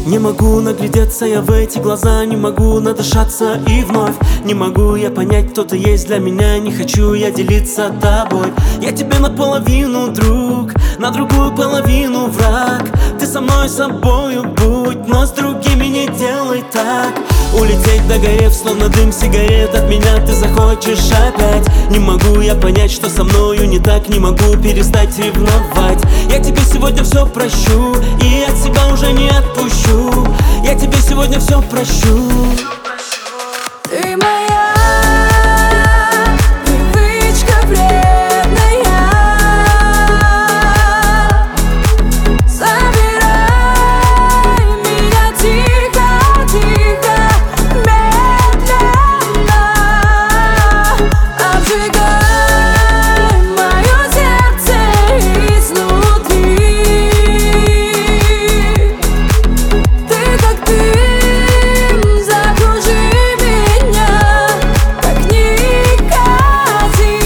Не могу наглядеться я в эти глаза, не могу надышаться и вновь не могу я понять, кто ты есть для меня. Не хочу я делиться тобой. Я тебе наполовину друг, на другую половину враг. Ты со мной собою будь, но с другими не делай так. Улететь догорев, словно дым сигарет, от меня ты захочешь опять. Не могу я понять, что со мною не так, не могу перестать ревновать. Я тебе сегодня все прощу и от себя уже не отпущу. Я тебе сегодня все прощу. Ты моя привычка вредная. Забирай меня тихо, тихо, медленно. Обжигай мое сердце изнутри. Ты как дым, закружи меня, как никотин.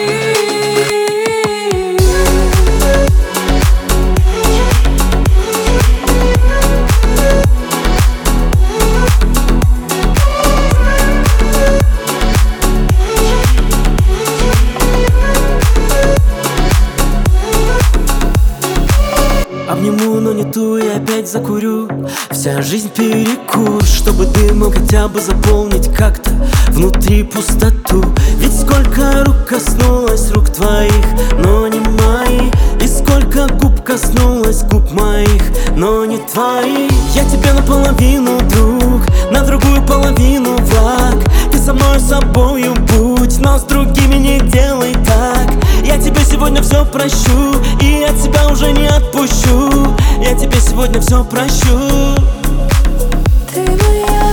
Обниму, но не ту и опять закурю. Вся жизнь перекур, чтобы дымом хотя бы заполнить как-то внутри пустоту. Ведь сколько рук коснулось рук твоих, но не моих. И сколько губ коснулось губ моих, но не твоих. Я тебе наполовину друг, на другую половину враг. Ты со мной собою будь, но с другими не делай так. Я тебе сегодня все прощу и от себя уже не отпущу. Я тебе сегодня все прощу. Ты моя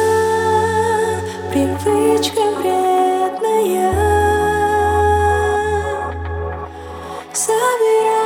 привычка вредная. Забирай